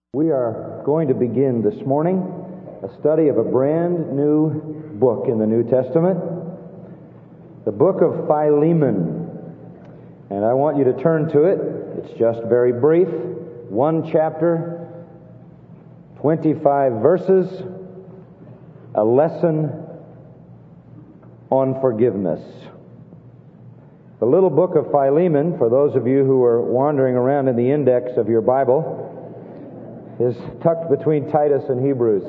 We are going to begin this morning a study of a brand new book in the New Testament, the book of Philemon. And I want you to turn to it. It's just very brief. 1 chapter, 25 verses, a lesson on forgiveness. The little book of Philemon, for those of you who are wandering around in the index of your Bible, is tucked between Titus and Hebrews.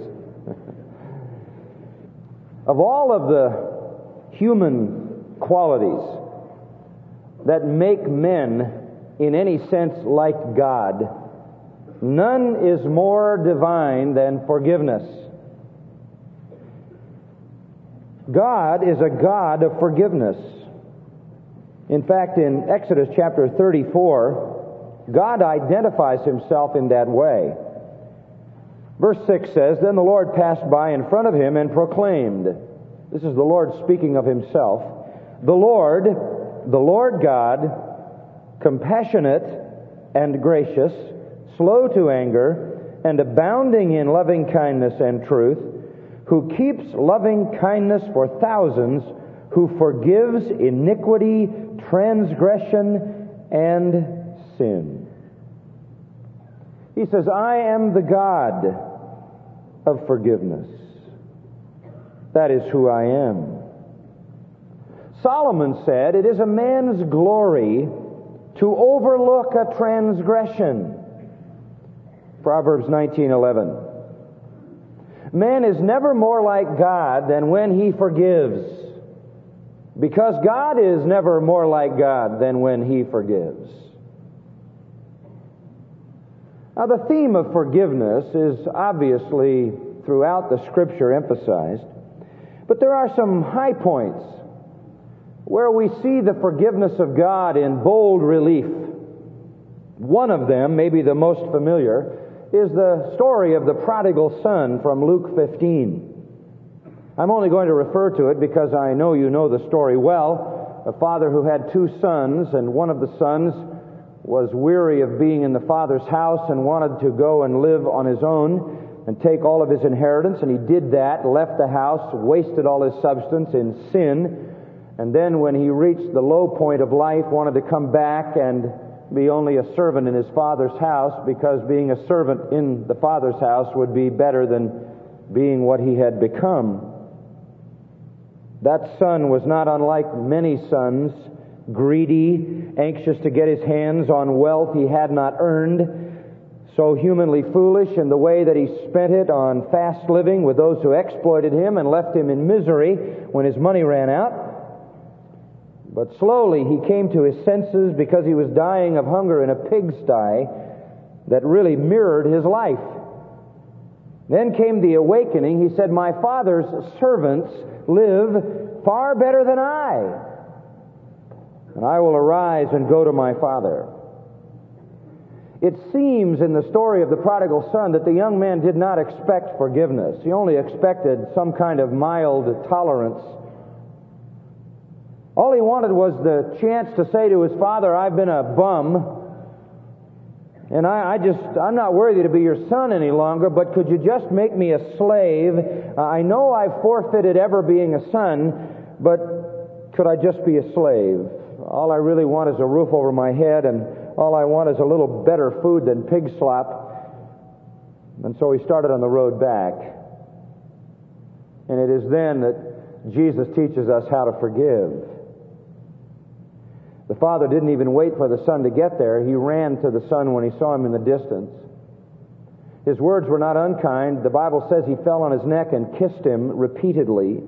Of all of the human qualities that make men in any sense like God, none is more divine than forgiveness. God is a God of forgiveness. In fact, in Exodus chapter 34, God identifies himself in that way. Verse 6 says, "Then the Lord passed by in front of him and proclaimed," this is the Lord speaking of himself, the Lord God, compassionate and gracious, slow to anger, and abounding in loving kindness and truth, who keeps loving kindness for thousands, who forgives iniquity, transgression, and sin." He says, "I am the God of forgiveness. That is who I am." Solomon said, "It is a man's glory to overlook a transgression." Proverbs 19:11. Man is never more like God than when he forgives, because God is never more like God than when he forgives. Now, the theme of forgiveness is obviously throughout the Scripture emphasized, but there are some high points where we see the forgiveness of God in bold relief. One of them, maybe the most familiar, is the story of the prodigal son from Luke 15. I'm only going to refer to it because I know you know the story well. A father who had two sons, and one of the sons was weary of being in the father's house and wanted to go and live on his own and take all of his inheritance, and he did that, left the house, wasted all his substance in sin, and then when he reached the low point of life, wanted to come back and be only a servant in his father's house, because being a servant in the father's house would be better than being what he had become. That son was not unlike many sons, greedy, anxious to get his hands on wealth he had not earned, so humanly foolish in the way that he spent it on fast living with those who exploited him and left him in misery when his money ran out. But slowly he came to his senses because he was dying of hunger in a pigsty that really mirrored his life. Then came the awakening. He said, "My father's servants live far better than I, and I will arise and go to my father." It seems in the story of the prodigal son that the young man did not expect forgiveness. He only expected some kind of mild tolerance. All he wanted was the chance to say to his father, "I've been a bum, and I'm not worthy to be your son any longer, but could you just make me a slave? I know I've forfeited ever being a son, but could I just be a slave? All I really want is a roof over my head, and all I want is a little better food than pig slop." And so he started on the road back. And it is then that Jesus teaches us how to forgive. The father didn't even wait for the son to get there. He ran to the son when he saw him in the distance. His words were not unkind. The Bible says he fell on his neck and kissed him repeatedly.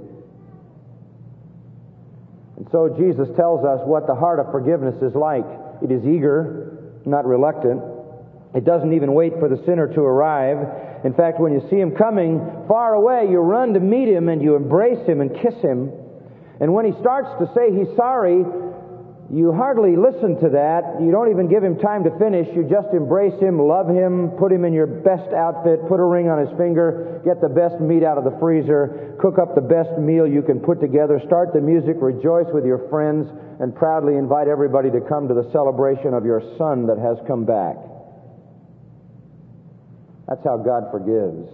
And so Jesus tells us what the heart of forgiveness is like. It is eager, not reluctant. It doesn't even wait for the sinner to arrive. In fact, when you see him coming far away, you run to meet him and you embrace him and kiss him. And when he starts to say he's sorry, you hardly listen to that. You don't even give him time to finish. You just embrace him, love him, put him in your best outfit, put a ring on his finger, get the best meat out of the freezer, cook up the best meal you can put together, start the music, rejoice with your friends, and proudly invite everybody to come to the celebration of your son that has come back. That's how God forgives.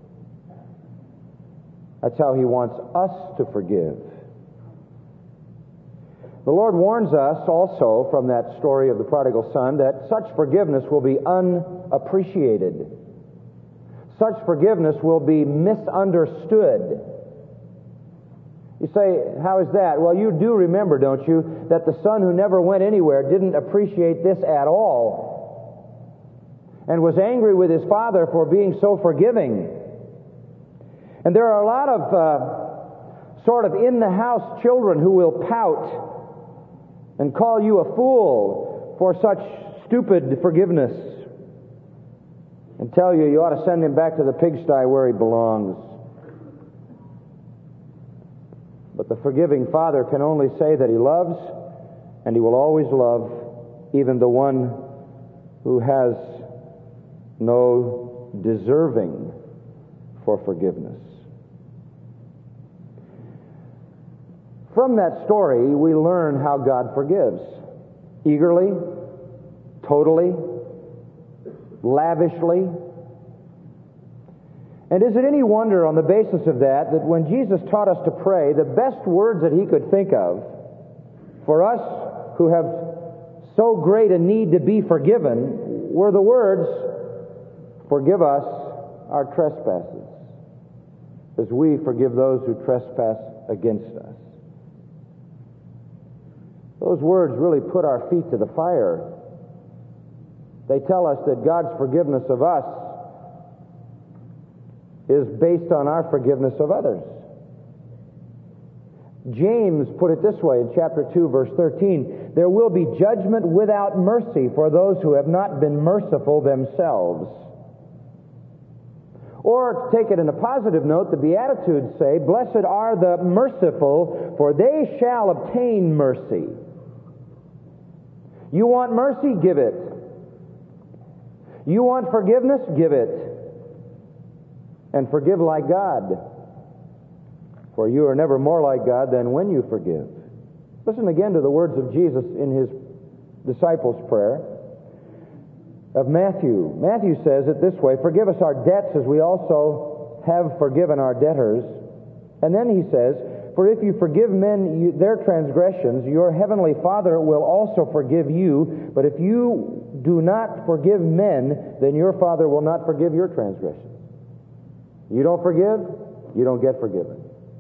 That's how He wants us to forgive. The Lord warns us also from that story of the prodigal son that such forgiveness will be unappreciated. Such forgiveness will be misunderstood. You say, how is that? Well, you do remember, don't you, that the son who never went anywhere didn't appreciate this at all and was angry with his father for being so forgiving. And there are a lot of sort of in-the-house children who will pout and call you a fool for such stupid forgiveness and tell you you ought to send him back to the pigsty where he belongs. But the forgiving Father can only say that He loves, and He will always love even the one who has no deserving for forgiveness. From that story, we learn how God forgives. Eagerly, totally, lavishly. And is it any wonder on the basis of that when Jesus taught us to pray, the best words that He could think of for us who have so great a need to be forgiven were the words, "Forgive us our trespasses, as we forgive those who trespass against us." Those words really put our feet to the fire. They tell us that God's forgiveness of us is based on our forgiveness of others. James put it this way in chapter 2, verse 13, "There will be judgment without mercy for those who have not been merciful themselves." Or, to take it in a positive note, the Beatitudes say, "Blessed are the merciful, for they shall obtain mercy." You want mercy? Give it. You want forgiveness? Give it. And forgive like God. For you are never more like God than when you forgive. Listen again to the words of Jesus in His disciples' prayer of Matthew. Matthew says it this way, "Forgive us our debts as we also have forgiven our debtors." And then He says, "For if you forgive men their transgressions, your heavenly Father will also forgive you. But if you do not forgive men, then your Father will not forgive your transgressions." You don't forgive, you don't get forgiven.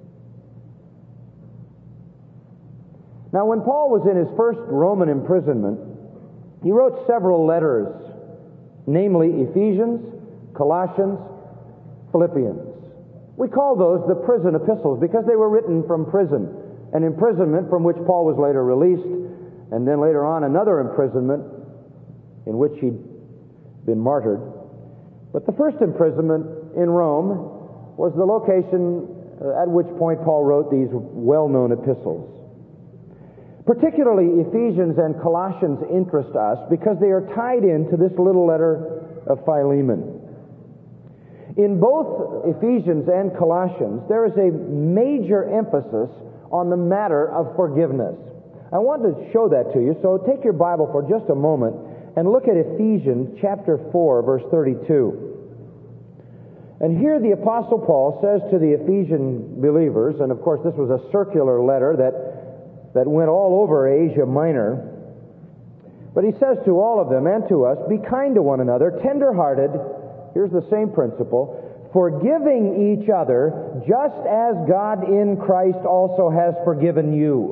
Now, when Paul was in his first Roman imprisonment, he wrote several letters, namely Ephesians, Colossians, Philippians. We call those the prison epistles because they were written from prison, an imprisonment from which Paul was later released, and then later on another imprisonment in which he'd been martyred. But the first imprisonment in Rome was the location at which point Paul wrote these well-known epistles. Particularly Ephesians and Colossians interest us because they are tied into this little letter of Philemon. In both Ephesians and Colossians, there is a major emphasis on the matter of forgiveness. I want to show that to you, so take your Bible for just a moment and look at Ephesians chapter 4, verse 32. And here the Apostle Paul says to the Ephesian believers, and of course this was a circular letter that went all over Asia Minor, but he says to all of them and to us, "Be kind to one another, tender-hearted," here's the same principle, "forgiving each other, just as God in Christ also has forgiven you."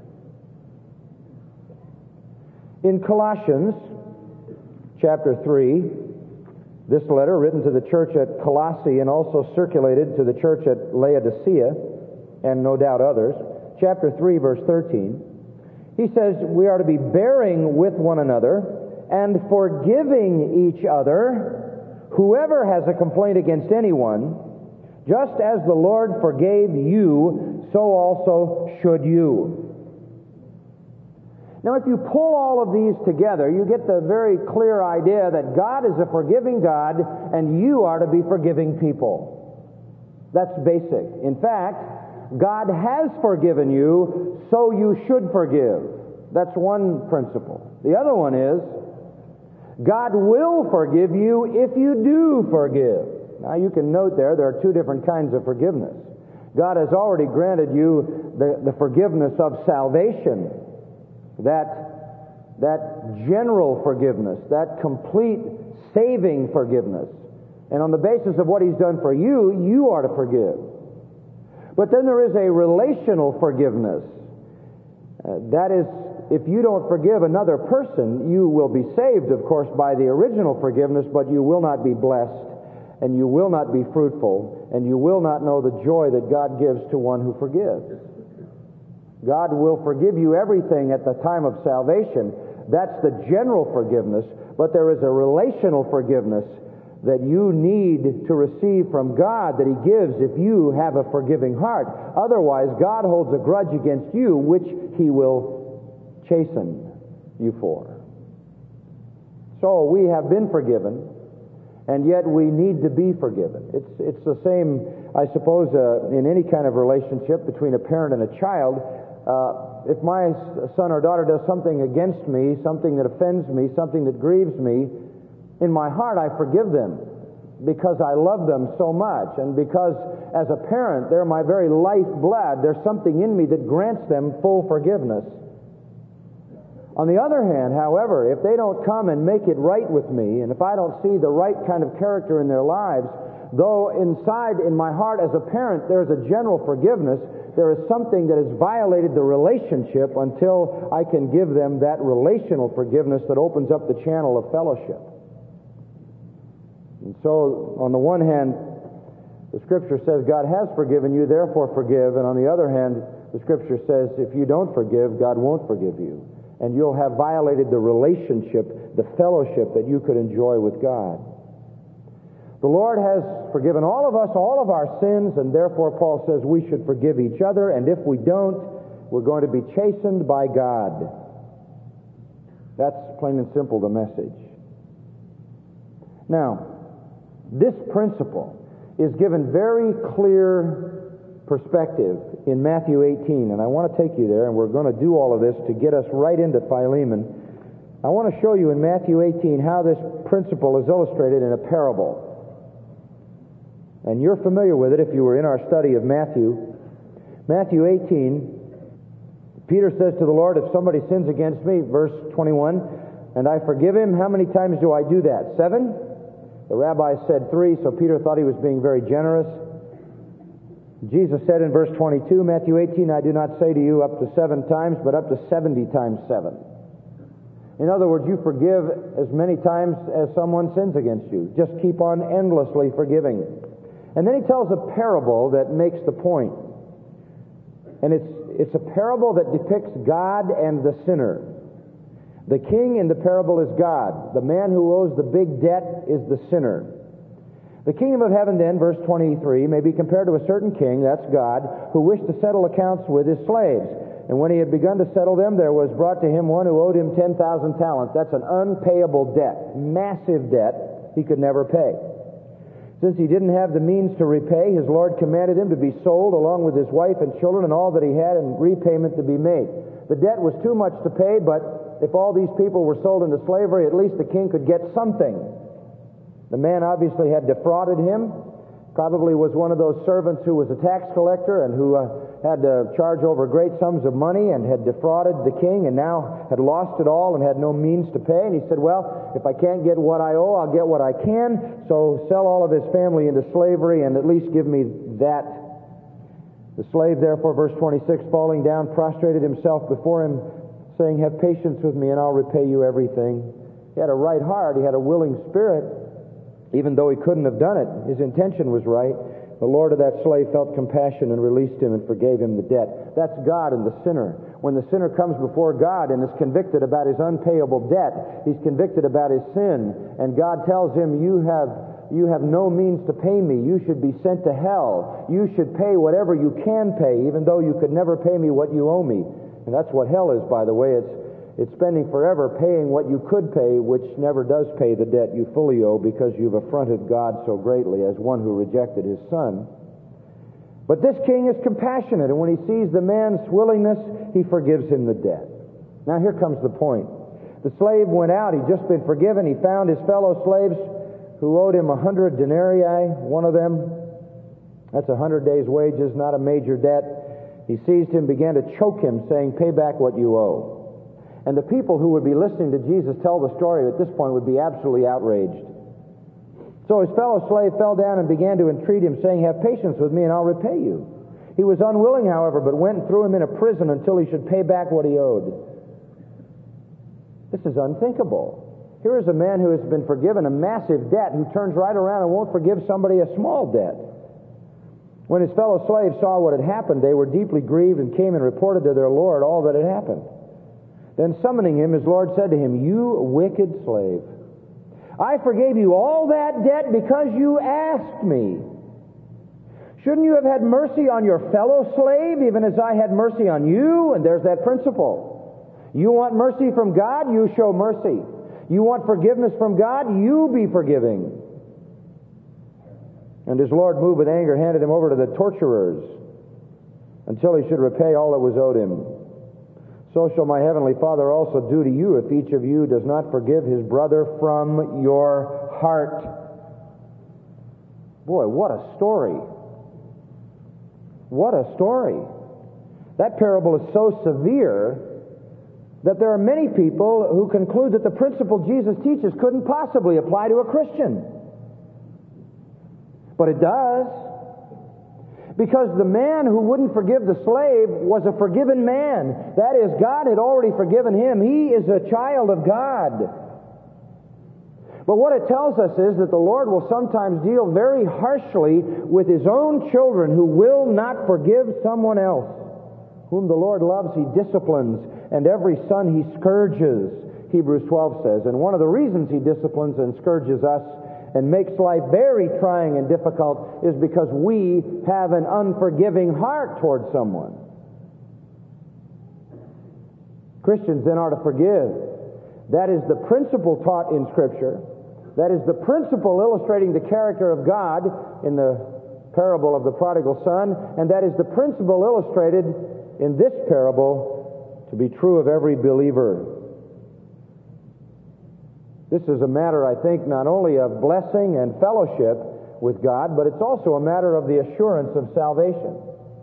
In Colossians chapter 3, this letter, written to the church at Colossae and also circulated to the church at Laodicea, and no doubt others, chapter 3, verse 13, he says we are to be bearing with one another and forgiving each other, whoever has a complaint against anyone, just as the Lord forgave you, so also should you. Now, if you pull all of these together, you get the very clear idea that God is a forgiving God, and you are to be forgiving people. That's basic. In fact, God has forgiven you, so you should forgive. That's one principle. The other one is, God will forgive you if you do forgive. Now you can note there are two different kinds of forgiveness. God has already granted you the forgiveness of salvation, that general forgiveness, that complete saving forgiveness. And on the basis of what He's done for you, you are to forgive. But then there is a relational forgiveness. That is, if you don't forgive another person, you will be saved, of course, by the original forgiveness, but you will not be blessed, and you will not be fruitful, and you will not know the joy that God gives to one who forgives. God will forgive you everything at the time of salvation. That's the general forgiveness, but there is a relational forgiveness that you need to receive from God that He gives if you have a forgiving heart. Otherwise, God holds a grudge against you, which He will chasten you for. So we have been forgiven, and yet we need to be forgiven. It's the same, I suppose, in any kind of relationship between a parent and a child. If my son or daughter does something against me, something that offends me, something that grieves me, in my heart I forgive them because I love them so much, and because as a parent they're my very lifeblood. There's something in me that grants them full forgiveness. On the other hand, however, if they don't come and make it right with me, and if I don't see the right kind of character in their lives, though inside in my heart as a parent there's a general forgiveness, there is something that has violated the relationship until I can give them that relational forgiveness that opens up the channel of fellowship. And so, on the one hand, the Scripture says God has forgiven you, therefore forgive. And on the other hand, the Scripture says if you don't forgive, God won't forgive you. And you'll have violated the relationship, the fellowship that you could enjoy with God. The Lord has forgiven all of us, all of our sins, and therefore Paul says we should forgive each other, and if we don't, we're going to be chastened by God. That's plain and simple the message. Now, this principle is given very clear perspective in Matthew 18, and I want to take you there, and we're going to do all of this to get us right into Philemon. I want to show you in Matthew 18 how this principle is illustrated in a parable. And you're familiar with it if you were in our study of Matthew. Matthew 18, Peter says to the Lord, if somebody sins against me, verse 21, and I forgive him, how many times do I do that? 7? The rabbi said 3, so Peter thought he was being very generous. Jesus said in verse 22, Matthew 18, I do not say to you up to 7 times, but up to 70 times 7. In other words, you forgive as many times as someone sins against you. Just keep on endlessly forgiving. And then he tells a parable that makes the point. And it's a parable that depicts God and the sinner. The king in the parable is God. The man who owes the big debt is the sinner. The kingdom of heaven then, verse 23, may be compared to a certain king, that's God, who wished to settle accounts with his slaves. And when he had begun to settle them, there was brought to him one who owed him 10,000 talents. That's an unpayable debt, massive debt he could never pay. Since he didn't have the means to repay, his Lord commanded him to be sold along with his wife and children and all that he had, and repayment to be made. The debt was too much to pay, but if all these people were sold into slavery, at least the king could get something. The man obviously had defrauded him, probably was one of those servants who was a tax collector and who had to charge over great sums of money and had defrauded the king and now had lost it all and had no means to pay. And he said, well, if I can't get what I owe, I'll get what I can. So sell all of his family into slavery and at least give me that. The slave, therefore, verse 26, falling down, prostrated himself before him, saying, have patience with me and I'll repay you everything. He had a right heart. He had a willing spirit. Even though he couldn't have done it, his intention was right. The Lord of that slave felt compassion and released him and forgave him the debt. That's God and the sinner. When the sinner comes before God and is convicted about his unpayable debt, he's convicted about his sin, and God tells him, you have no means to pay me. You should be sent to hell. You should pay whatever you can pay, even though you could never pay me what you owe me. And that's what hell is, by the way. It's spending forever paying what you could pay, which never does pay the debt you fully owe because you've affronted God so greatly as one who rejected his son. But this king is compassionate, and when he sees the man's willingness, he forgives him the debt. Now here comes the point. The slave went out. He'd just been forgiven. He found his fellow slaves who owed him 100 denarii, one of them. That's 100 days' wages, not a major debt. He seized him, began to choke him, saying, "Pay back what you owe." And the people who would be listening to Jesus tell the story at this point would be absolutely outraged. So his fellow slave fell down and began to entreat him, saying, "Have patience with me, and I'll repay you." He was unwilling, however, but went and threw him in a prison until he should pay back what he owed. This is unthinkable. Here is a man who has been forgiven a massive debt, who turns right around and won't forgive somebody a small debt. When his fellow slaves saw what had happened, they were deeply grieved and came and reported to their Lord all that had happened. Then summoning him, his Lord said to him, "You wicked slave, I forgave you all that debt because you asked me. Shouldn't you have had mercy on your fellow slave, even as I had mercy on you?" And there's that principle. You want mercy from God, you show mercy. You want forgiveness from God, you be forgiving. And his Lord, moved with anger, handed him over to the torturers until he should repay all that was owed him. So shall my heavenly Father also do to you if each of you does not forgive his brother from your heart. Boy, what a story. What a story. That parable is so severe that there are many people who conclude that the principle Jesus teaches couldn't possibly apply to a Christian. But it does. Because the man who wouldn't forgive the slave was a forgiven man. That is, God had already forgiven him. He is a child of God. But what it tells us is that the Lord will sometimes deal very harshly with his own children who will not forgive someone else. Whom the Lord loves, he disciplines, and every son he scourges, Hebrews 12 says. And one of the reasons he disciplines and scourges us and makes life very trying and difficult is because we have an unforgiving heart toward someone. Christians then are to forgive. That is the principle taught in Scripture. That is the principle illustrating the character of God in the parable of the prodigal son, and that is the principle illustrated in this parable to be true of every believer. This is a matter, I think, not only of blessing and fellowship with God, but it's also a matter of the assurance of salvation.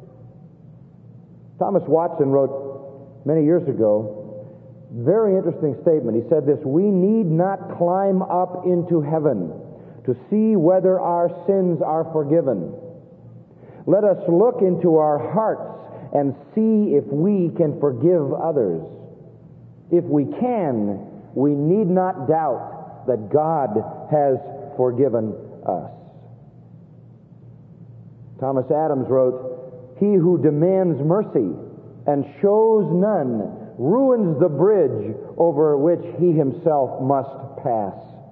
Thomas Watson wrote many years ago, very interesting statement. He said this: "We need not climb up into heaven to see whether our sins are forgiven. Let us look into our hearts and see if we can forgive others. If we can, we need not doubt that God has forgiven us." Thomas Adams wrote, "He who demands mercy and shows none ruins the bridge over which he himself must pass."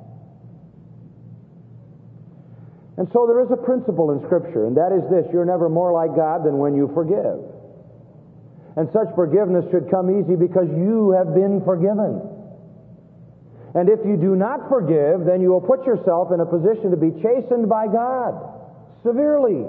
And so there is a principle in Scripture, and that is this: you're never more like God than when you forgive. And such forgiveness should come easy because you have been forgiven. And if you do not forgive, then you will put yourself in a position to be chastened by God severely.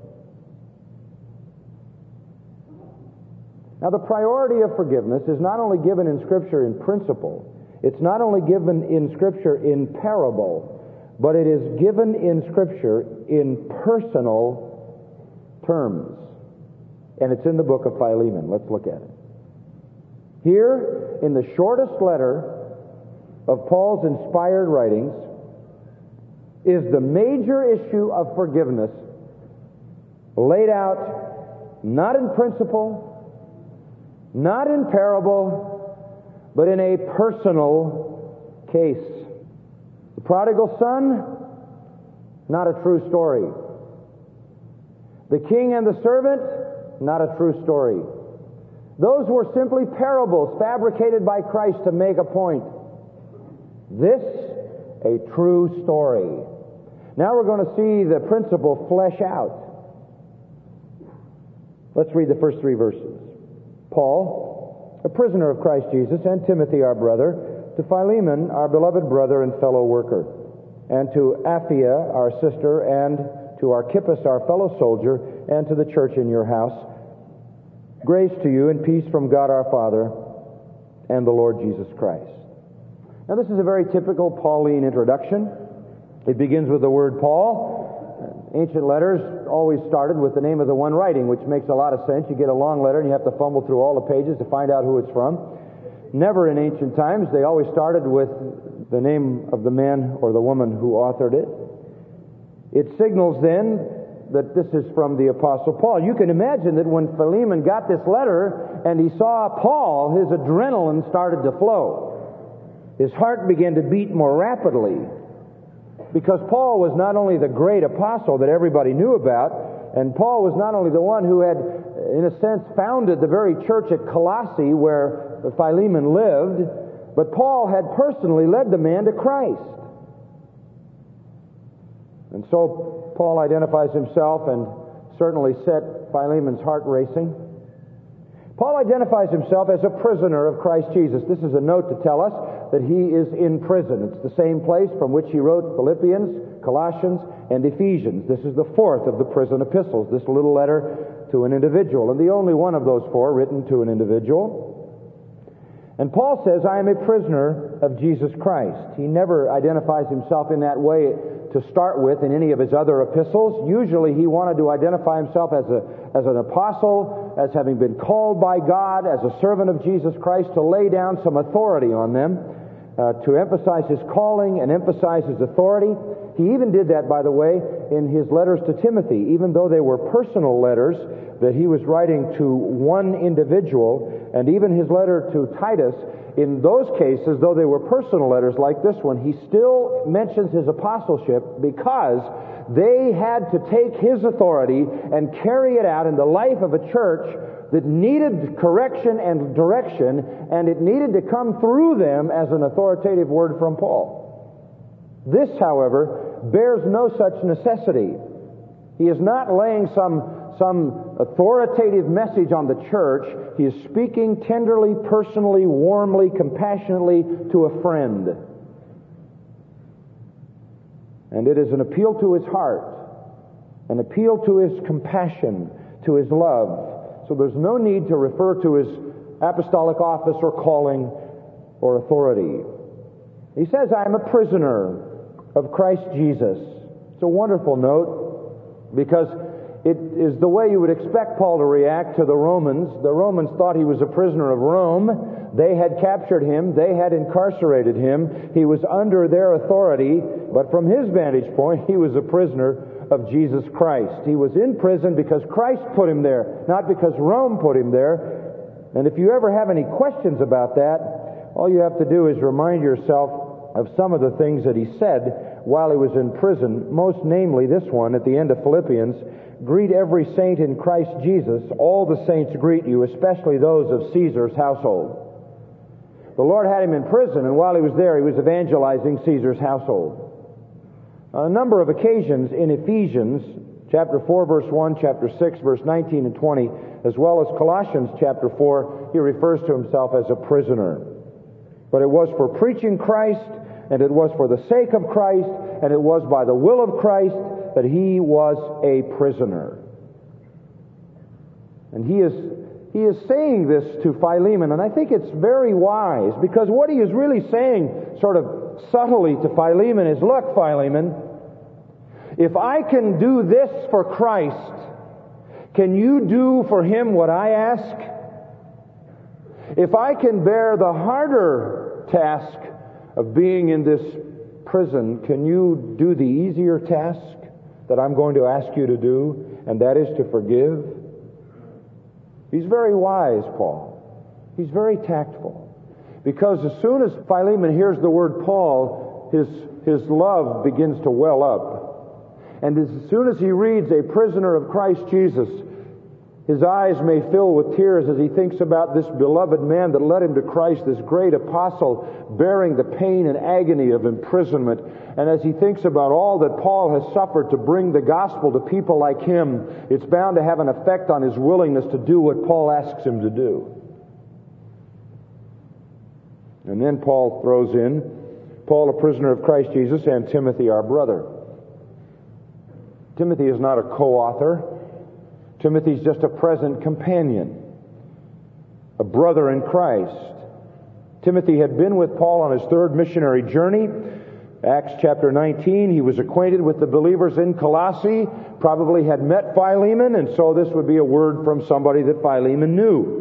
Now, the priority of forgiveness is not only given in Scripture in principle, it's not only given in Scripture in parable, but it is given in Scripture in personal terms. And it's in the book of Philemon. Let's look at it. Here, in the shortest letter of Paul's inspired writings, is the major issue of forgiveness laid out not in principle, not in parable, but in a personal case. The prodigal son, not a true story. The king and the servant, not a true story. Those were simply parables fabricated by Christ to make a point. This, a true story. Now we're going to see the principle flesh out. Let's read the first 3 verses. Paul, a prisoner of Christ Jesus, and Timothy, our brother, to Philemon, our beloved brother and fellow worker, and to Apphia, our sister, and to Archippus, our fellow soldier, and to the church in your house. Grace to you and peace from God our Father and the Lord Jesus Christ. Now, this is a very typical Pauline introduction. It begins with the word Paul. Ancient letters always started with the name of the one writing, which makes a lot of sense. You get a long letter and you have to fumble through all the pages to find out who it's from. Never in ancient times. They always started with the name of the man or the woman who authored it. It signals then that this is from the Apostle Paul. You can imagine that when Philemon got this letter and he saw Paul, his adrenaline started to flow. His heart began to beat more rapidly, because Paul was not only the great apostle that everybody knew about, and Paul was not only the one who had, in a sense, founded the very church at Colossae where Philemon lived, but Paul had personally led the man to Christ. And so Paul identifies himself and certainly set Philemon's heart racing. Paul identifies himself as a prisoner of Christ Jesus. This is a note to tell us that he is in prison. It's the same place from which he wrote Philippians, Colossians, and Ephesians. This is the fourth of the prison epistles, this little letter to an individual, and the only one of those four written to an individual. And Paul says, I am a prisoner of Jesus Christ. He never identifies himself in that way to start with in any of his other epistles. Usually he wanted to identify himself as an apostle, as having been called by God, as a servant of Jesus Christ, to lay down some authority on them, to emphasize his calling and emphasize his authority. He even did that, by the way, in his letters to Timothy, even though they were personal letters that he was writing to one individual, and even his letter to Titus. In those cases, though they were personal letters like this one, he still mentions his apostleship because they had to take his authority and carry it out in the life of a church that needed correction and direction, and it needed to come through them as an authoritative word from Paul. This, however, bears no such necessity. He is not laying some authoritative message on the church. He is speaking tenderly, personally, warmly, compassionately to a friend. And it is an appeal to his heart, an appeal to his compassion, to his love. So there's no need to refer to his apostolic office or calling or authority. He says, I am a prisoner of Christ Jesus. It's a wonderful note, because it is the way you would expect Paul to react to the Romans. The Romans thought he was a prisoner of Rome. They had captured him. They had incarcerated him. He was under their authority. But from his vantage point, he was a prisoner of Jesus Christ. He was in prison because Christ put him there, not because Rome put him there. And if you ever have any questions about that, all you have to do is remind yourself of some of the things that he said while he was in prison, most namely this one at the end of Philippians. Greet every saint in Christ Jesus. All the saints greet you, especially those of Caesar's household. The Lord had him in prison, and while he was there, he was evangelizing Caesar's household. On a number of occasions in Ephesians, chapter 4, verse 1, chapter 6, verse 19 and 20, as well as Colossians chapter 4, he refers to himself as a prisoner. But it was for preaching Christ, and it was for the sake of Christ, and it was by the will of Christ that he was a prisoner. And he is saying this to Philemon, and I think it's very wise, because what he is really saying sort of subtly to Philemon is, look, Philemon, if I can do this for Christ, can you do for him what I ask? If I can bear the harder task of being in this prison, can you do the easier task that I'm going to ask you to do, and that is to forgive? He's very wise, Paul. He's very tactful. Because as soon as Philemon hears the word Paul, his love begins to well up. And as soon as he reads a prisoner of Christ Jesus, his eyes may fill with tears as he thinks about this beloved man that led him to Christ, this great apostle bearing the pain and agony of imprisonment. And as he thinks about all that Paul has suffered to bring the gospel to people like him, it's bound to have an effect on his willingness to do what Paul asks him to do. And then Paul throws in, Paul, a prisoner of Christ Jesus, and Timothy, our brother. Timothy is not a co-author. Timothy's just a present companion, a brother in Christ. Timothy had been with Paul on his third missionary journey. Acts chapter 19, he was acquainted with the believers in Colossae, probably had met Philemon, and so this would be a word from somebody that Philemon knew.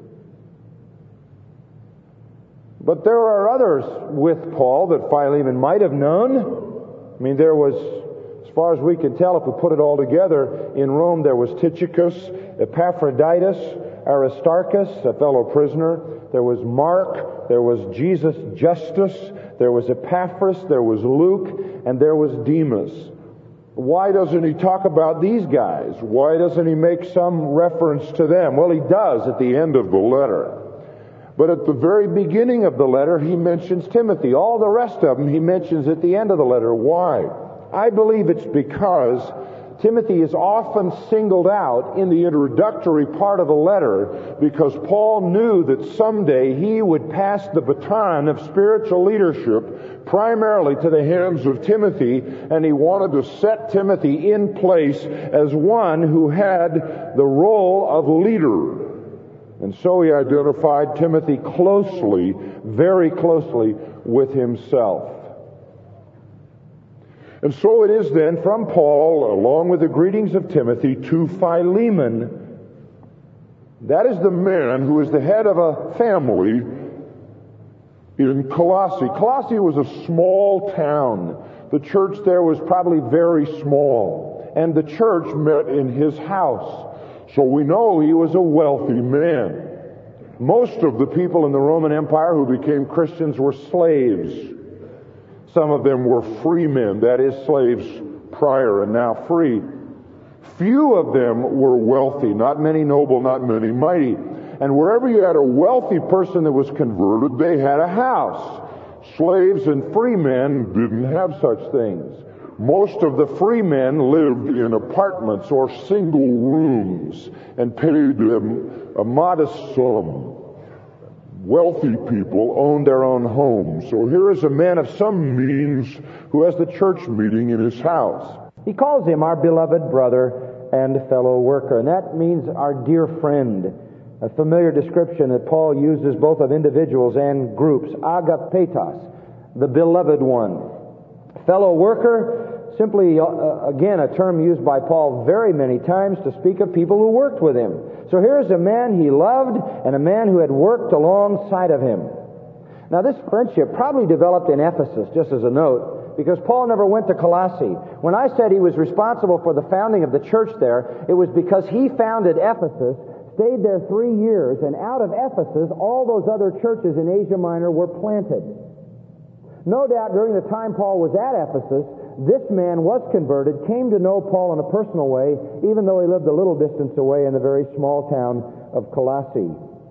But there are others with Paul that Philemon might have known. I mean, there was, as far as we can tell, if we put it all together, in Rome there was Tychicus, Epaphroditus, Aristarchus, a fellow prisoner. There was Mark, there was Jesus Justus, there was Epaphras, there was Luke, and there was Demas. Why doesn't he talk about these guys? Why doesn't he make some reference to them? Well, he does at the end of the letter. But at the very beginning of the letter, he mentions Timothy. All the rest of them he mentions at the end of the letter. Why? I believe it's because Timothy is often singled out in the introductory part of a letter because Paul knew that someday he would pass the baton of spiritual leadership primarily to the hands of Timothy, and he wanted to set Timothy in place as one who had the role of leader. And so he identified Timothy closely, very closely with himself. And so it is then from Paul, along with the greetings of Timothy, to Philemon. That is the man who is the head of a family in Colossae. Colossae was a small town. The church there was probably very small. And the church met in his house. So we know he was a wealthy man. Most of the people in the Roman Empire who became Christians were slaves. Some of them were free men, that is, slaves prior and now free. Few of them were wealthy, not many noble, not many mighty. And wherever you had a wealthy person that was converted, they had a house. Slaves and free men didn't have such things. Most of the free men lived in apartments or single rooms and paid them a modest sum. Wealthy people owned their own homes. So here is a man of some means who has the church meeting in his house. He calls him our beloved brother and fellow worker, and that means our dear friend. A familiar description that Paul uses both of individuals and groups. Agapetos, the beloved one. Fellow worker, simply, again, a term used by Paul very many times to speak of people who worked with him. So here's a man he loved and a man who had worked alongside of him. Now this friendship probably developed in Ephesus, just as a note, because Paul never went to Colossae. When I said he was responsible for the founding of the church there, it was because he founded Ephesus, stayed there 3 years, and out of Ephesus, all those other churches in Asia Minor were planted. No doubt during the time Paul was at Ephesus, this man was converted, came to know Paul in a personal way, even though he lived a little distance away in the very small town of Colossae.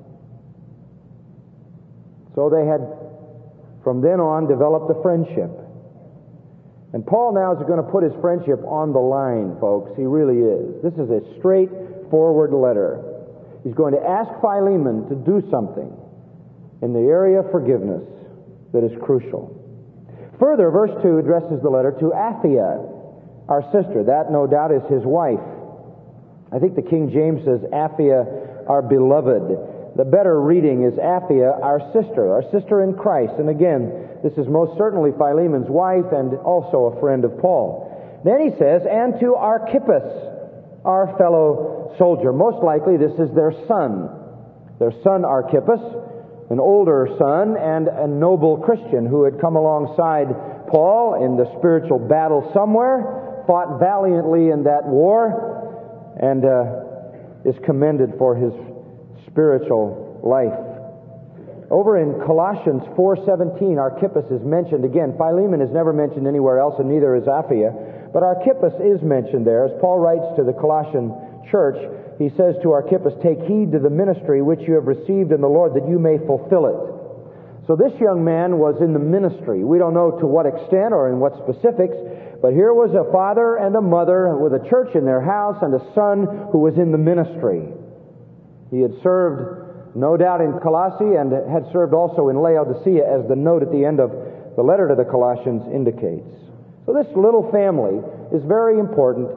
So they had, from then on, developed a friendship. And Paul now is going to put his friendship on the line, folks. He really is. This is a straightforward letter. He's going to ask Philemon to do something in the area of forgiveness that is crucial. Further, verse 2 addresses the letter to Apphia, our sister. That, no doubt, is his wife. I think the King James says Apphia, our beloved. The better reading is Apphia, our sister in Christ. And again, this is most certainly Philemon's wife and also a friend of Paul. Then he says, and to Archippus, our fellow soldier. Most likely this is their son Archippus, an older son and a noble Christian who had come alongside Paul in the spiritual battle somewhere, fought valiantly in that war, and is commended for his spiritual life. Over in Colossians 4:17, Archippus is mentioned again. Philemon is never mentioned anywhere else, and neither is Apphia. But Archippus is mentioned there. As Paul writes to the Colossian church, he says to Archippus, take heed to the ministry which you have received in the Lord, that you may fulfill it. So this young man was in the ministry. We don't know to what extent or in what specifics, but here was a father and a mother with a church in their house and a son who was in the ministry. He had served, no doubt, in Colossae and had served also in Laodicea, as the note at the end of the letter to the Colossians indicates. So this little family is very important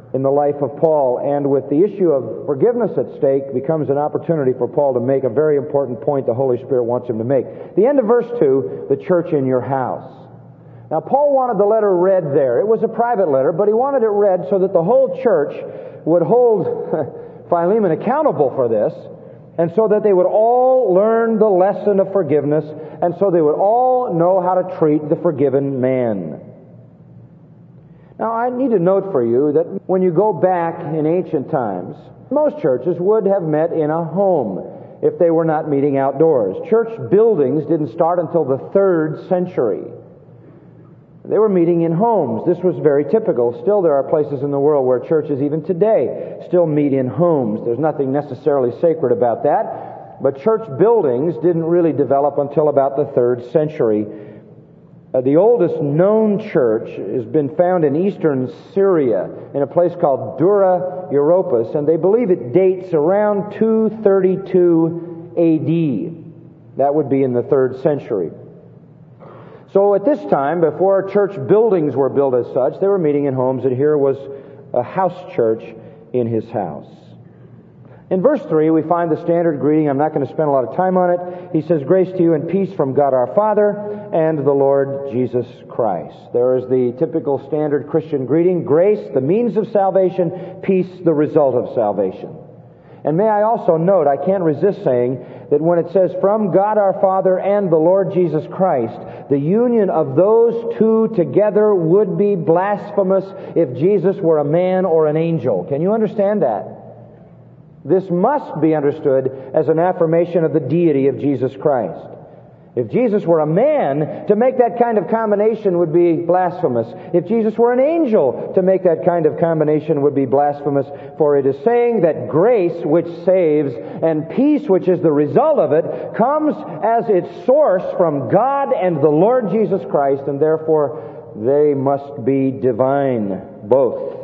in the life of Paul, and with the issue of forgiveness at stake, becomes an opportunity for Paul to make a very important point the Holy Spirit wants him to make. The end of verse 2, the church in your house. Now, Paul wanted the letter read there. It was a private letter, but he wanted it read so that the whole church would hold Philemon accountable for this, and so that they would all learn the lesson of forgiveness, and so they would all know how to treat the forgiven man. Now, I need to note for you that when you go back in ancient times, most churches would have met in a home if they were not meeting outdoors. Church buildings didn't start until the 3rd century. They were meeting in homes. This was very typical. Still, there are places in the world where churches, even today, still meet in homes. There's nothing necessarily sacred about that. But church buildings didn't really develop until about the 3rd century. The oldest known church has been found in eastern Syria in a place called Dura Europos, and they believe it dates around 232 AD. That would be in the 3rd century. So at this time, before church buildings were built as such, they were meeting in homes, and here was a house church in his house. In verse 3, we find the standard greeting. I'm not going to spend a lot of time on it. He says, "Grace to you and peace from God our Father and the Lord Jesus Christ." There is the typical standard Christian greeting. Grace, the means of salvation. Peace, the result of salvation. And may I also note, I can't resist saying that when it says, "From God our Father and the Lord Jesus Christ," the union of those two together would be blasphemous if Jesus were a man or an angel. Can you understand that? This must be understood as an affirmation of the deity of Jesus Christ. If Jesus were a man, to make that kind of combination would be blasphemous. If Jesus were an angel, to make that kind of combination would be blasphemous. For it is saying that grace, which saves, and peace, which is the result of it, comes as its source from God and the Lord Jesus Christ, and therefore they must be divine, both.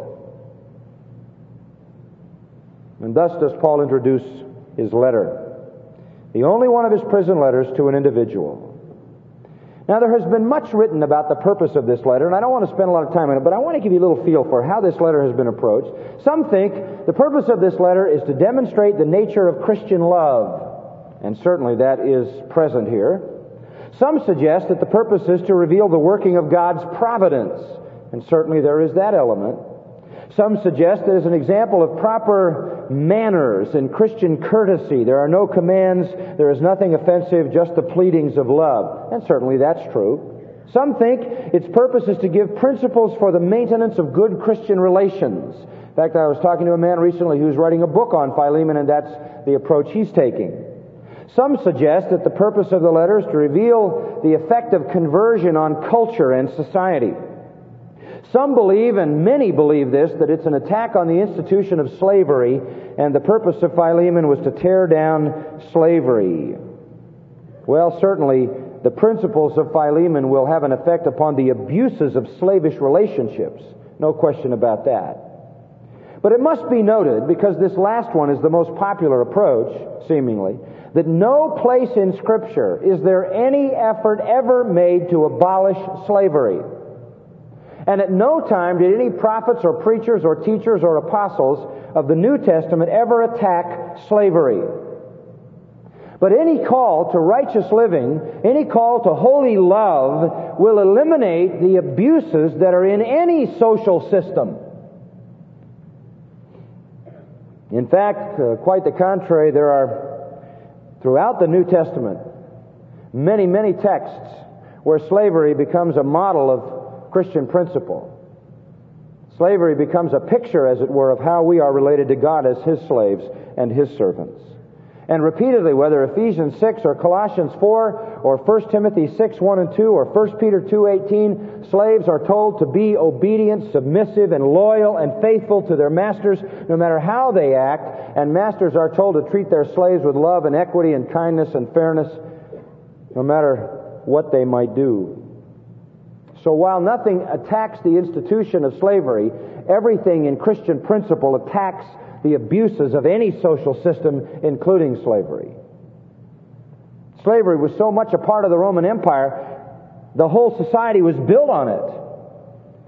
And thus does Paul introduce his letter, the only one of his prison letters to an individual. Now, there has been much written about the purpose of this letter, and I don't want to spend a lot of time on it, but I want to give you a little feel for how this letter has been approached. Some think the purpose of this letter is to demonstrate the nature of Christian love, and certainly that is present here. Some suggest that the purpose is to reveal the working of God's providence, and certainly there is that element. Some suggest that as an example of proper manners and Christian courtesy, there are no commands, there is nothing offensive, just the pleadings of love. And certainly that's true. Some think its purpose is to give principles for the maintenance of good Christian relations. In fact, I was talking to a man recently who's writing a book on Philemon, and that's the approach he's taking. Some suggest that the purpose of the letter is to reveal the effect of conversion on culture and society. Some believe, and many believe this, that it's an attack on the institution of slavery, and the purpose of Philemon was to tear down slavery. Well, certainly, the principles of Philemon will have an effect upon the abuses of slavish relationships. No question about that. But it must be noted, because this last one is the most popular approach, seemingly, that no place in Scripture is there any effort ever made to abolish slavery. And at no time did any prophets or preachers or teachers or apostles of the New Testament ever attack slavery. But any call to righteous living, any call to holy love will eliminate the abuses that are in any social system. In fact, quite the contrary, there are, throughout the New Testament, many, many texts where slavery becomes a model of Christian principle. Slavery becomes a picture, as it were, of how we are related to God as His slaves and His servants. And repeatedly, whether Ephesians 6 or Colossians 4 or 1 Timothy 6, 1 and 2 or 1 Peter 2, 18, slaves are told to be obedient, submissive, and loyal and faithful to their masters no matter how they act, and masters are told to treat their slaves with love and equity and kindness and fairness no matter what they might do. So while nothing attacks the institution of slavery, everything in Christian principle attacks the abuses of any social system, including slavery. Slavery was so much a part of the Roman Empire, the whole society was built on it.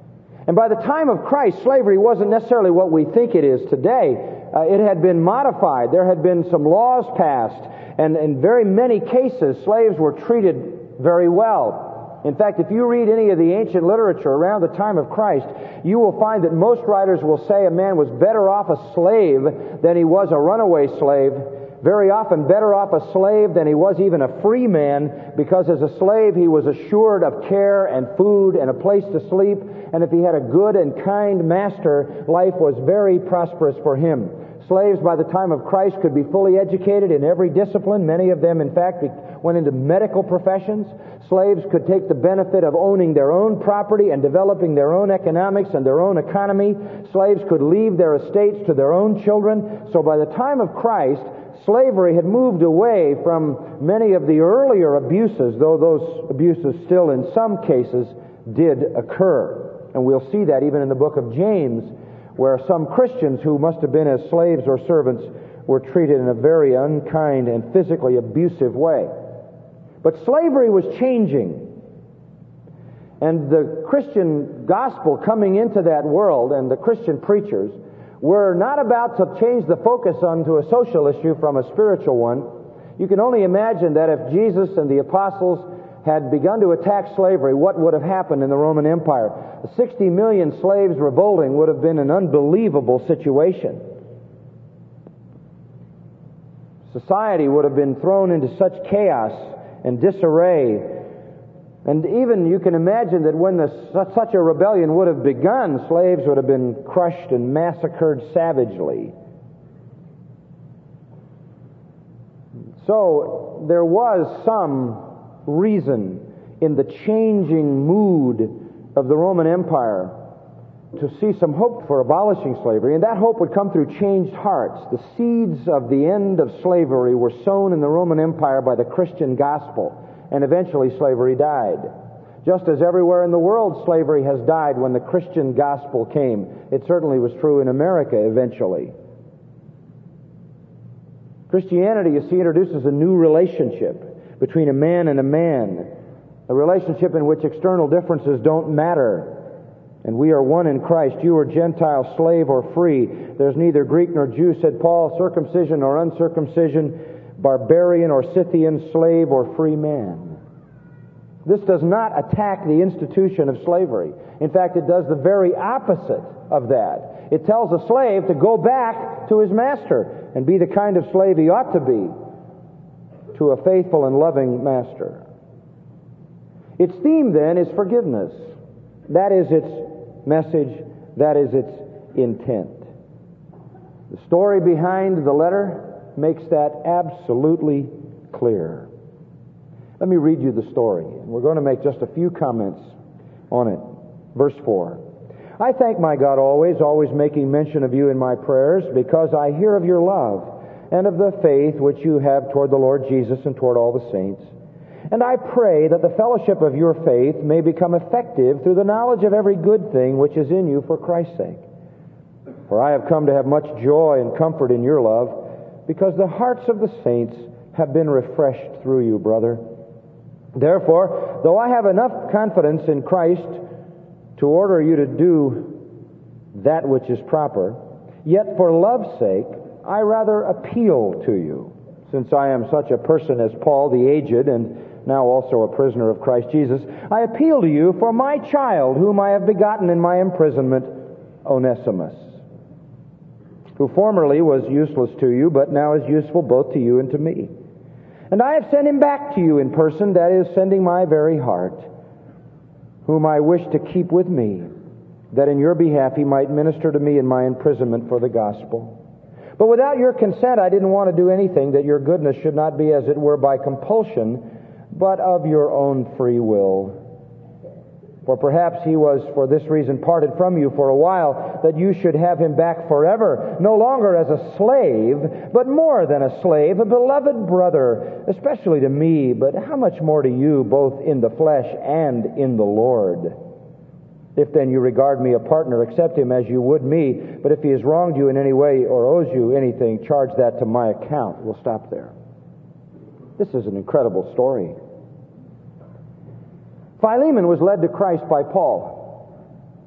And by the time of Christ, slavery wasn't necessarily what we think it is today. It had been modified. There had been some laws passed, and in very many cases, slaves were treated very well. In fact, if you read any of the ancient literature around the time of Christ, you will find that most writers will say a man was better off a slave than he was a runaway slave. Very often better off a slave than he was even a free man, because as a slave he was assured of care and food and a place to sleep, and if he had a good and kind master, life was very prosperous for him. Slaves by the time of Christ could be fully educated in every discipline. Many of them, in fact, went into medical professions. Slaves could take the benefit of owning their own property and developing their own economics and their own economy. Slaves could leave their estates to their own children. So by the time of Christ, slavery had moved away from many of the earlier abuses, though those abuses still in some cases did occur. And we'll see that even in the book of James, where some Christians who must have been as slaves or servants were treated in a very unkind and physically abusive way. But slavery was changing. And the Christian gospel coming into that world and the Christian preachers were not about to change the focus onto a social issue from a spiritual one. You can only imagine that if Jesus and the apostles had begun to attack slavery, what would have happened in the Roman Empire? 60 million slaves revolting would have been an unbelievable situation. Society would have been thrown into such chaos and disarray. And even you can imagine that when such a rebellion would have begun, slaves would have been crushed and massacred savagely. So there was some reason in the changing mood of the Roman Empire to see some hope for abolishing slavery, and that hope would come through changed hearts. The seeds of the end of slavery were sown in the Roman Empire by the Christian gospel, and eventually slavery died. Just as everywhere in the world slavery has died when the Christian gospel came. It certainly was true in America eventually. Christianity, you see, introduces a new relationship between a man and a man, a relationship in which external differences don't matter, and we are one in Christ. You are Gentile, slave or free. There's neither Greek nor Jew, said Paul, circumcision or uncircumcision, barbarian or Scythian, slave or free man. This does not attack the institution of slavery. In fact, it does the very opposite of that. It tells a slave to go back to his master and be the kind of slave he ought to be to a faithful and loving master. Its theme, then, is forgiveness. That is its message. That is its intent. The story behind the letter makes that absolutely clear. Let me read you the story, and we're going to make just a few comments on it. Verse 4. I thank my God always making mention of you in my prayers, because I hear of your love and of the faith which you have toward the Lord Jesus and toward all the saints. And I pray that the fellowship of your faith may become effective through the knowledge of every good thing which is in you for Christ's sake. For I have come to have much joy and comfort in your love, because the hearts of the saints have been refreshed through you, brother. Therefore, though I have enough confidence in Christ to order you to do that which is proper, yet for love's sake I rather appeal to you, since I am such a person as Paul the aged, and now also a prisoner of Christ Jesus. I appeal to you for my child, whom I have begotten in my imprisonment, Onesimus, who formerly was useless to you, but now is useful both to you and to me. And I have sent him back to you in person, that is, sending my very heart, whom I wish to keep with me, that in your behalf he might minister to me in my imprisonment for the gospel. But without your consent I didn't want to do anything that your goodness should not be, as it were, by compulsion, but of your own free will. For perhaps he was for this reason parted from you for a while, that you should have him back forever, no longer as a slave, but more than a slave, a beloved brother, especially to me, but how much more to you, both in the flesh and in the Lord. If then you regard me a partner, accept him as you would me, but if he has wronged you in any way or owes you anything, charge that to my account. We'll stop there. This is an incredible story. Philemon was led to Christ by Paul.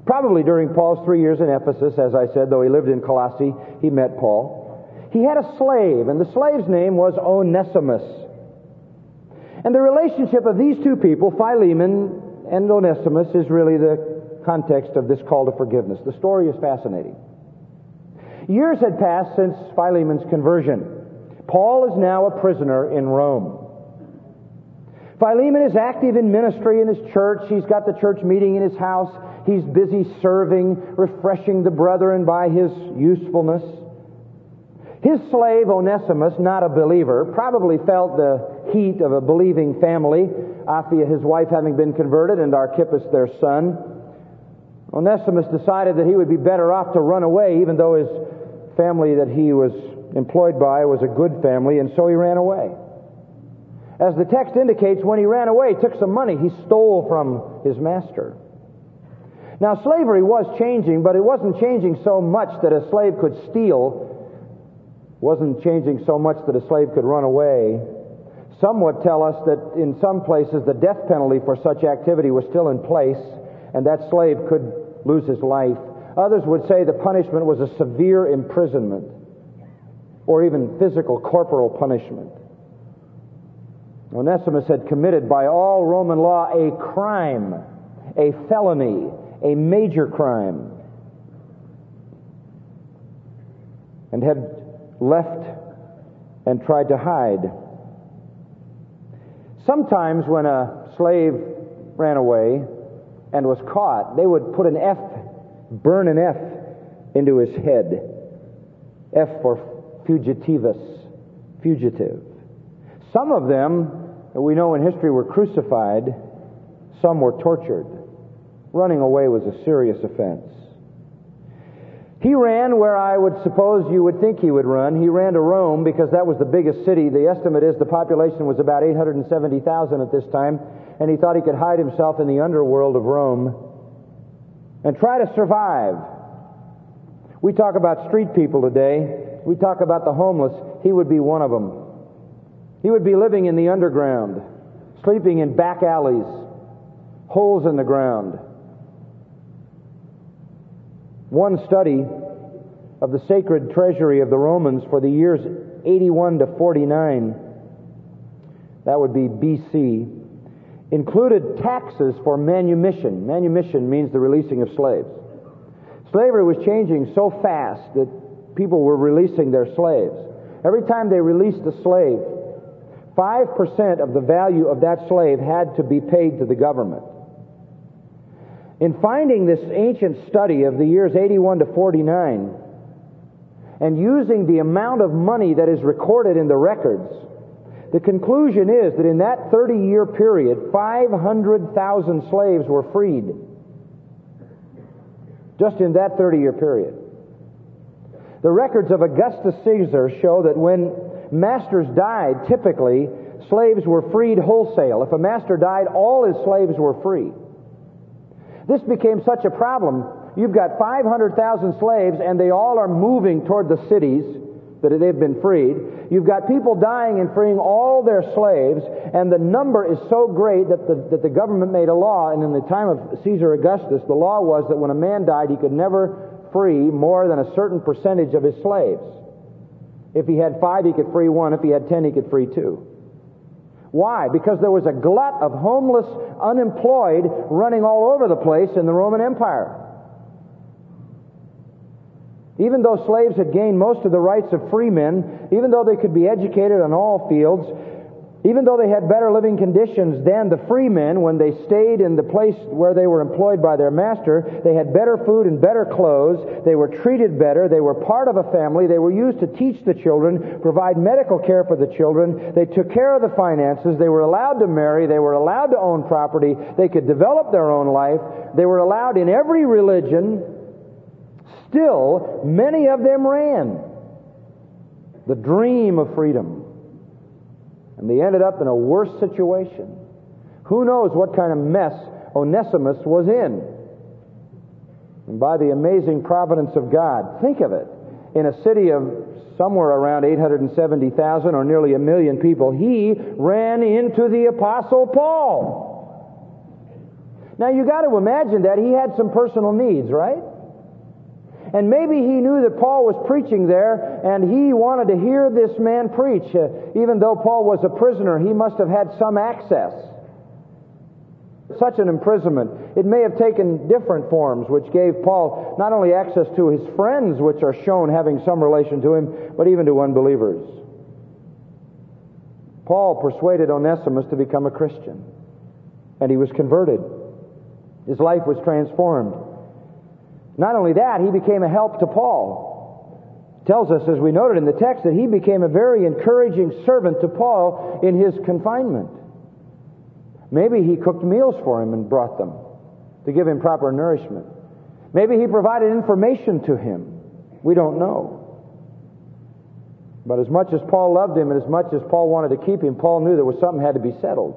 Probably during Paul's 3 years in Ephesus, as I said, though he lived in Colossae, he met Paul. He had a slave, and the slave's name was Onesimus. And the relationship of these two people, Philemon and Onesimus, is really the context of this call to forgiveness. The story is fascinating. Years had passed since Philemon's conversion. Paul is now a prisoner in Rome. Philemon is active in ministry in his church. He's got the church meeting in his house. He's busy serving, refreshing the brethren by his usefulness. His slave, Onesimus, not a believer, probably felt the heat of a believing family, Apphia, his wife, having been converted, and Archippus, their son. Onesimus decided that he would be better off to run away, even though his family that he was employed by was a good family, and so he ran away. As the text indicates, when he ran away, he took some money he stole from his master. Now, slavery was changing, but it wasn't changing so much that a slave could steal. It wasn't changing so much that a slave could run away. Some would tell us that in some places the death penalty for such activity was still in place, and that slave could lose his life. Others would say the punishment was a severe imprisonment, or even physical corporal punishment. Onesimus had committed by all Roman law a crime, a felony, a major crime, and had left and tried to hide. Sometimes when a slave ran away and was caught, they would put an F, burn an F into his head. F for fugitivus, fugitive. Some of them, we know in history, were crucified. Some were tortured. Running away was a serious offense. He ran where I would suppose you would think he would run. He ran to Rome because that was the biggest city. The estimate is the population was about 870,000 at this time, and he thought he could hide himself in the underworld of Rome and try to survive. We talk about street people today. We talk about the homeless. He would be one of them. He would be living in the underground, sleeping in back alleys, holes in the ground. One study of the sacred treasury of the Romans for the years 81 to 49, that would be BC, included taxes for manumission. Manumission means the releasing of slaves. Slavery was changing so fast that people were releasing their slaves. Every time they released a slave, 5% of the value of that slave had to be paid to the government. In finding this ancient study of the years 81 to 49, and using the amount of money that is recorded in the records, the conclusion is that in that 30-year period, 500,000 slaves were freed. Just in that 30-year period. The records of Augustus Caesar show that when masters died, typically, slaves were freed wholesale. If a master died, all his slaves were free. This became such a problem. You've got 500,000 slaves, and they all are moving toward the cities that they've been freed. You've got people dying and freeing all their slaves, and the number is so great that the government made a law, and in the time of Caesar Augustus, the law was that when a man died, he could never free more than a certain percentage of his slaves. If he had 5, he could free 1. If he had 10, he could free 2. Why? Because there was a glut of homeless, unemployed, running all over the place in the Roman Empire. Even though slaves had gained most of the rights of free men, even though they could be educated on all fields, even though they had better living conditions than the free men when they stayed in the place where they were employed by their master, they had better food and better clothes, they were treated better, they were part of a family, they were used to teach the children, provide medical care for the children, they took care of the finances, they were allowed to marry, they were allowed to own property, they could develop their own life, they were allowed in every religion. Still, many of them ran the dream of freedom. And they ended up in a worse situation. Who knows what kind of mess Onesimus was in? And by the amazing providence of God, think of it. In a city of somewhere around 870,000 or nearly 1 million people, he ran into the Apostle Paul. Now you got to imagine that he had some personal needs, right? And maybe he knew that Paul was preaching there, and he wanted to hear this man preach. Even though Paul was a prisoner, he must have had some access. Such an imprisonment, it may have taken different forms, which gave Paul not only access to his friends, which are shown having some relation to him, but even to unbelievers. Paul persuaded Onesimus to become a Christian, and he was converted. His life was transformed. Not only that, he became a help to Paul. It tells us, as we noted in the text, that he became a very encouraging servant to Paul in his confinement. Maybe he cooked meals for him and brought them to give him proper nourishment. Maybe he provided information to him. We don't know. But as much as Paul loved him and as much as Paul wanted to keep him, Paul knew there was something had to be settled.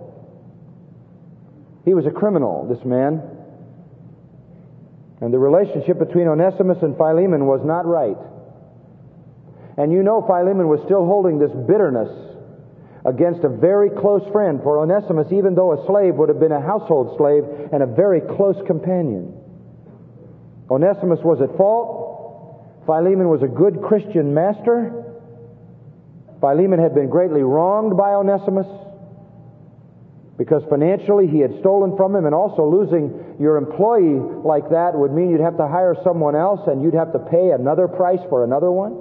He was a criminal, this man. And the relationship between Onesimus and Philemon was not right. And you know Philemon was still holding this bitterness against a very close friend. For Onesimus, even though a slave, would have been a household slave and a very close companion. Onesimus was at fault. Philemon was a good Christian master. Philemon had been greatly wronged by Onesimus because financially he had stolen from him, and also losing your employee like that would mean you'd have to hire someone else and you'd have to pay another price for another one.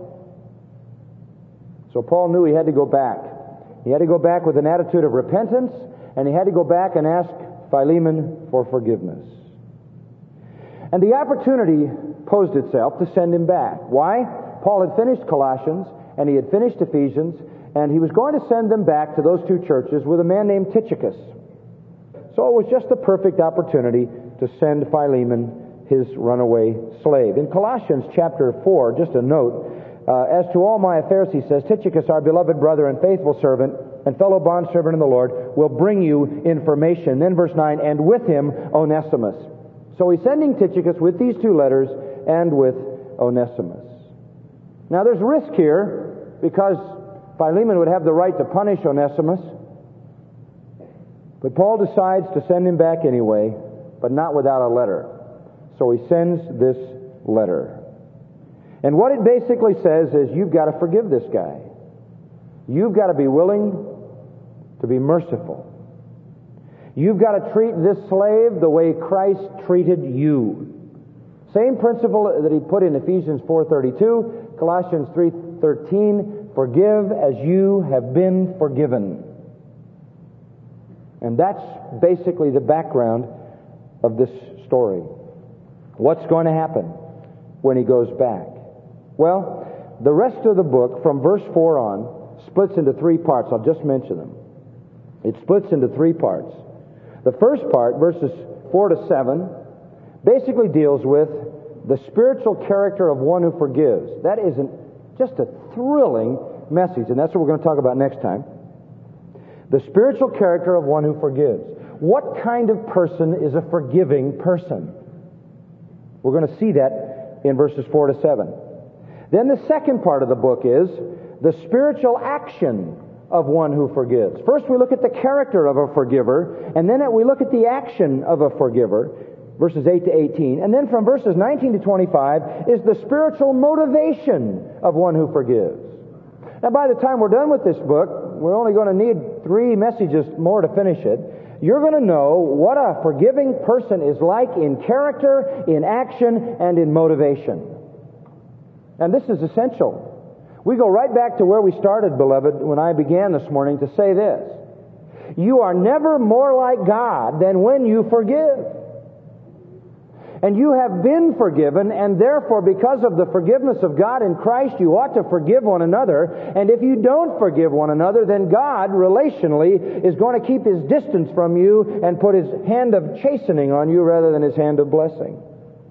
So Paul knew he had to go back. He had to go back with an attitude of repentance, and he had to go back and ask Philemon for forgiveness. And the opportunity posed itself to send him back. Why? Paul had finished Colossians, and he had finished Ephesians, and he was going to send them back to those two churches with a man named Tychicus. So it was just the perfect opportunity to send Philemon, his runaway slave. In Colossians chapter 4, just a note, as to all my affairs, he says, Tychicus, our beloved brother and faithful servant and fellow bondservant in the Lord, will bring you information. Then verse 9, and with him Onesimus. So he's sending Tychicus with these two letters and with Onesimus. Now there's risk here, because Philemon would have the right to punish Onesimus. But Paul decides to send him back anyway, but not without a letter. So he sends this letter. And what it basically says is, you've got to forgive this guy. You've got to be willing to be merciful. You've got to treat this slave the way Christ treated you. Same principle that he put in Ephesians 4:32, Colossians 3:13, forgive as you have been forgiven. And that's basically the background of this story. What's going to happen when he goes back? Well, the rest of the book, from verse 4 on, splits into three parts. I'll just mention them. It splits into three parts. The first part, verses 4 to 7, basically deals with the spiritual character of one who forgives. That is just a thrilling message, and that's what we're going to talk about next time. The spiritual character of one who forgives. What kind of person is a forgiving person? We're going to see that in verses 4 to 7. Then the second part of the book is the spiritual action of one who forgives. First we look at the character of a forgiver, and then we look at the action of a forgiver, verses 8 to 18. And then from verses 19 to 25 is the spiritual motivation of one who forgives. Now by the time we're done with this book, we're only going to need 3 messages more to finish it. You're going to know what a forgiving person is like in character, in action, and in motivation. And this is essential. We go right back to where we started, beloved, when I began this morning to say this. You are never more like God than when you forgive. And you have been forgiven, and therefore, because of the forgiveness of God in Christ, you ought to forgive one another. And if you don't forgive one another, then God, relationally, is going to keep His distance from you and put His hand of chastening on you rather than His hand of blessing.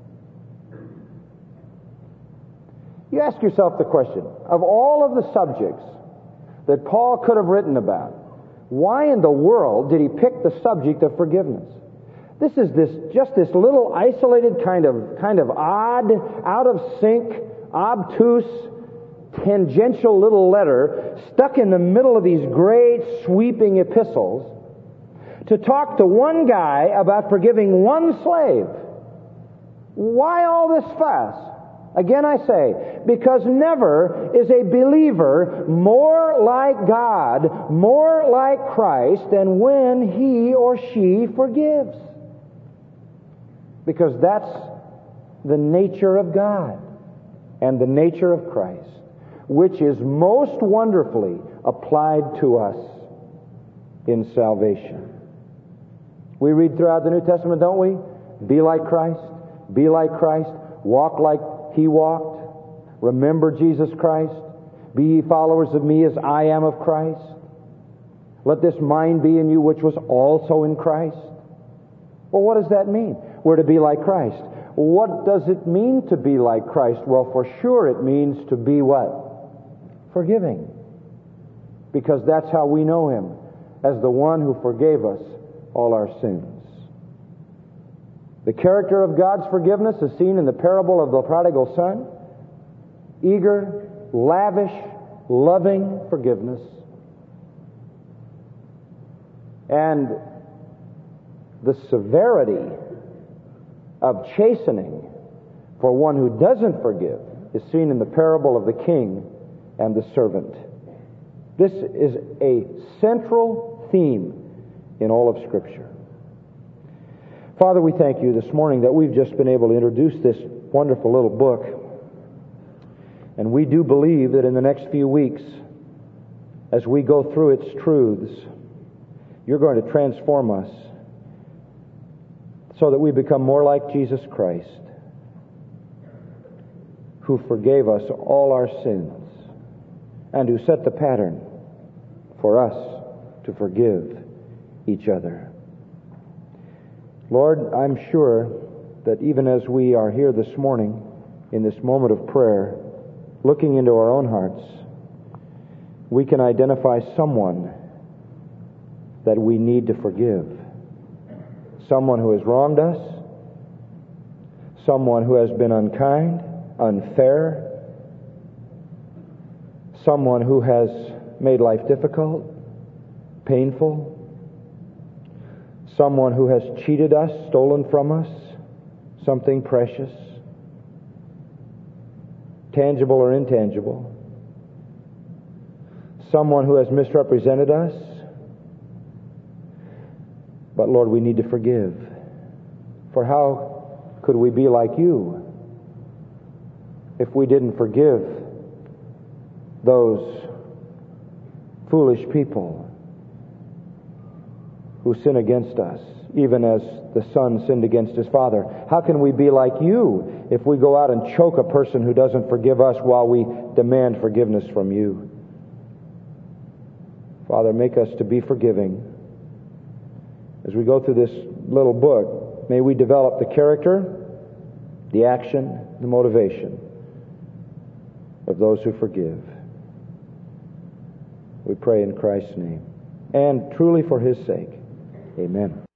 You ask yourself the question, of all of the subjects that Paul could have written about, why in the world did he pick the subject of forgiveness? This is just this little isolated kind of odd, out of sync, obtuse, tangential little letter stuck in the middle of these great sweeping epistles to talk to one guy about forgiving one slave. Why all this fuss? Again I say, because never is a believer more like God, more like Christ, than when he or she forgives. Because that's the nature of God and the nature of Christ, which is most wonderfully applied to us in salvation. We read throughout the New Testament, don't we? Be like Christ, be like Christ, walk like He walked, remember Jesus Christ, be ye followers of me as I am of Christ. Let this mind be in you which was also in Christ. Well, what does that mean? We're to be like Christ. What does it mean to be like Christ? Well, for sure it means to be what? Forgiving. Because that's how we know Him, as the one who forgave us all our sins. The character of God's forgiveness is seen in the parable of the prodigal son. Eager, lavish, loving forgiveness. And the severity of chastening for one who doesn't forgive is seen in the parable of the king and the servant. This is a central theme in all of Scripture. Father, we thank you this morning that we've just been able to introduce this wonderful little book. And we do believe that in the next few weeks, as we go through its truths, you're going to transform us so that we become more like Jesus Christ, who forgave us all our sins and who set the pattern for us to forgive each other. Lord, I'm sure that even as we are here this morning in this moment of prayer, looking into our own hearts, we can identify someone that we need to forgive. Someone who has wronged us, someone who has been unkind, unfair, someone who has made life difficult, painful, someone who has cheated us, stolen from us something precious, tangible or intangible, someone who has misrepresented us. But Lord, we need to forgive. For how could we be like you if we didn't forgive those foolish people who sin against us, even as the son sinned against his father? How can we be like you if we go out and choke a person who doesn't forgive us while we demand forgiveness from you? Father, make us to be forgiving. As we go through this little book, may we develop the character, the action, the motivation of those who forgive. We pray in Christ's name, and truly for His sake. Amen.